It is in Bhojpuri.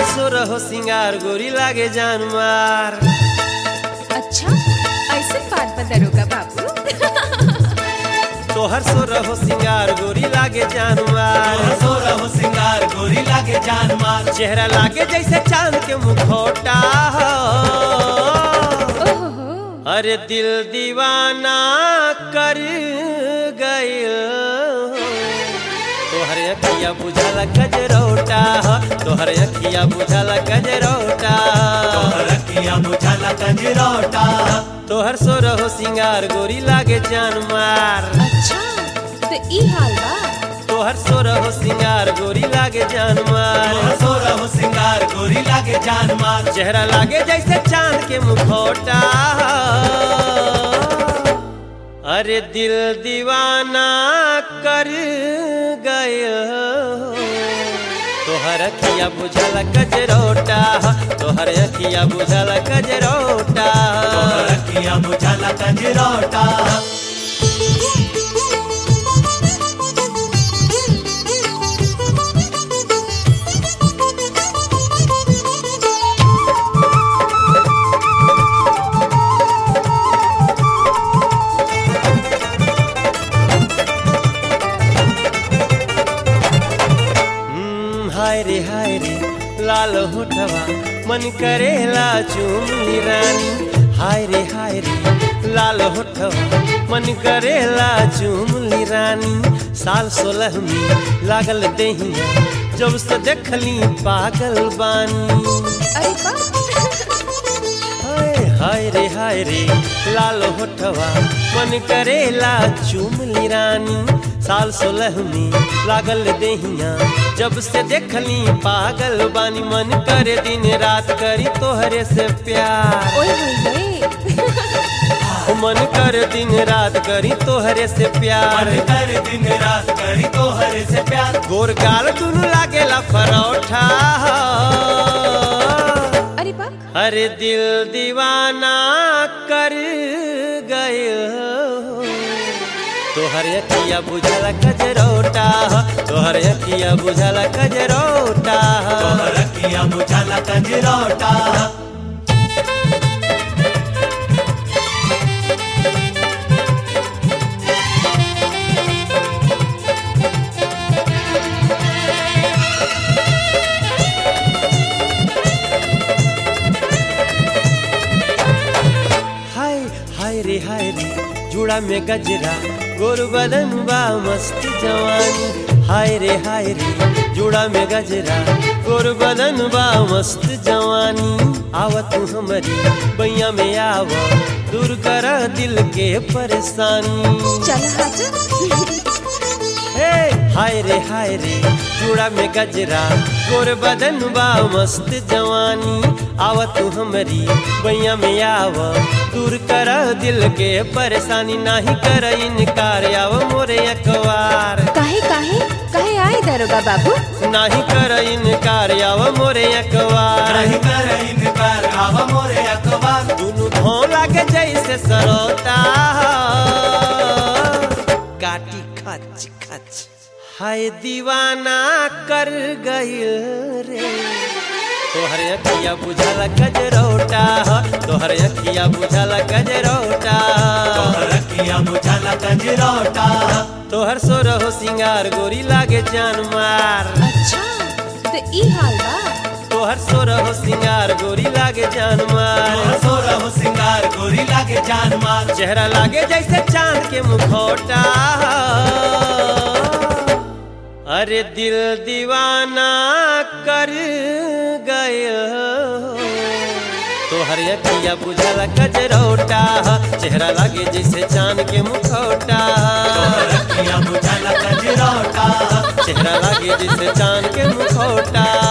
सोरहो सिंगार गोरी लागे जान मार। अच्छा ऐसे बात दरोगा बाबू। तोहर सोरहो सिंगार गोरी लागे जान मार। सोरहो सिंगार गोरी लागे जान मार। चेहरा लागे जैसे चांद के मुखौटा। ओहो अरे दिल दीवाना कर गइल। तोहर अखिया बुझाला गजरौटा। तोहर अखिया बुझाला गजरौटा। तोहर अखिया बुझाला गजरौटा। तोहर सोरहो सिंगार गोरी लागे जान मार। अच्छा तो ई हाल बा। तोहर सोरहो सिंगार गोरी लागे जान मार। सोरहो सिंगार गोरी लागे जान मार। चेहरा लागे जैसे चांद के मुखौटा। अरे दिल दीवाना कर गइल। तोहर अखिया बुझाला गजरौटा। तोहर अखिया बुझाला गजरौटा। तोहर अखिया बुझाला गजरौटा। हाय रे लाल होठवा मन करेला चुमली रानी। हाय रे लाल होठवा मन करेला चुमली रानी। साल 16 में लागल देहिया जब से देखली पागल बानी। अरे बा हाय रे लाल होठवा मन करेला चुमली रानी। साल 16 में लागल देहिया जब से देखली पागल बानी। मन करे दिन रात करी तोहरे से प्यार। ओए होए मन करे दिन रात करी तोहरे से प्यार। मन कर दिन रात करी तोहरे से प्यार। गोर गाल दुनु लागेला परोठा। अरे बा अरे दिल दीवाना कर गइल। तोहर अखिया बुझाला गजरौटा। तोहर अखिया बुझाला गजरौटा। तोहर अखिया बुझाला गजरौटा। हाय रे जुड़ा में गजरा गोर बदन बा मस्त जवानी। हाय रे जुड़ा में गजरा गोर बदन बा मस्त जवानी। आवत हमरी बैया में आव दूर कर दिल के परेशानी। चल हाजा हाय रे जुड़ा में गजरा गोर बदन बा मस्त जवानी। आवत हमरी बैया में आव दूर कर दिल के परेशानी। नाही कर इनकार आव मोरे अखबार। काहे काहे काहे आए दरोगा बाबू। नाही कर इनकार आव मोरे अखबार। नहीं कर इनकार आव मोरे अखबार। दुनु धो लागे जैसे सरोता। काटी खच खच हाय दीवाना कर गइल रे। तोहर अखिया बुझाला गजरौटा। तोहर अखिया बुझाला गजरौटा। तोहर अखिया बुझाला गजरौटा। तोहर सोरहो सिंगार गोरी लागे जान मार। अच्छा तो ई हाल बा। तोहर सोरहो सिंगार गोरी लागे जान मार। सोरहो सिंगार गोरी लागे जान मार। चेहरा लागे जैसे चांद के मुखौटा। अरे दिल दीवाना कर गइल। तोहर अखिया बुझाला गजरौटा। चेहरा लागे जैसे चांद के मुखौटा। तोहर अखिया बुझाला गजरौटा। चेहरा लागे जैसे चांद के मुखौटा।